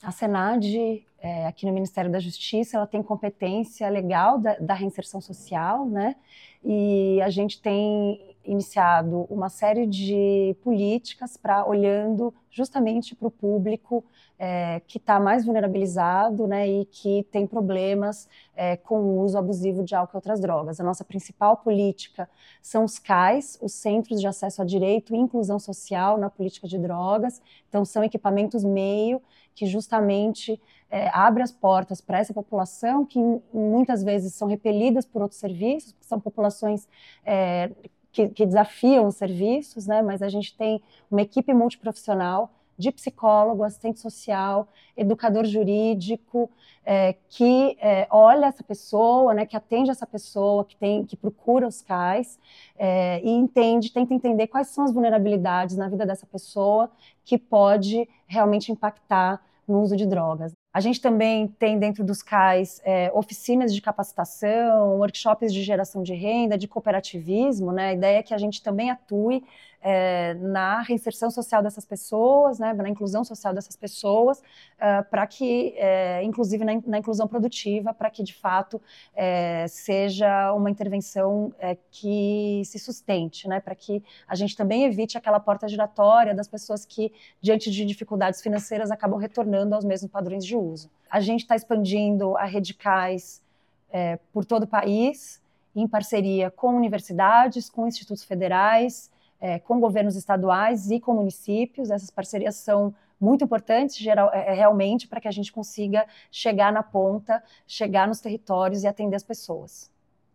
A SENAD, aqui no Ministério da Justiça, ela tem competência legal da reinserção social, né? E a gente tem iniciado uma série de políticas para olhando justamente para o público que está mais vulnerabilizado, né, e que tem problemas com o uso abusivo de álcool e outras drogas. A nossa principal política são os CAIs, os Centros de Acesso a Direito e Inclusão Social na política de drogas. Então, são equipamentos meio que justamente abre as portas para essa população que muitas vezes são repelidas por outros serviços, que são populações que desafiam os serviços, né? Mas a gente tem uma equipe multiprofissional de psicólogo, assistente social, educador jurídico, que olha essa pessoa, né, que atende essa pessoa, que procura os CAIs e tenta entender quais são as vulnerabilidades na vida dessa pessoa que pode realmente impactar no uso de drogas. A gente também tem dentro dos CAIs oficinas de capacitação, workshops de geração de renda, de cooperativismo, né? A ideia é que a gente também atue na reinserção social dessas pessoas, né? Na inclusão social dessas pessoas, para que, inclusive na inclusão produtiva, para que de fato seja uma intervenção que se sustente, né? Para que a gente também evite aquela porta giratória das pessoas que, diante de dificuldades financeiras, acabam retornando aos mesmos padrões de uso. A gente está expandindo a rede CAIs por todo o país, em parceria com universidades, com institutos federais, com governos estaduais e com municípios. Essas parcerias são muito importantes realmente para que a gente consiga chegar na ponta, chegar nos territórios e atender as pessoas.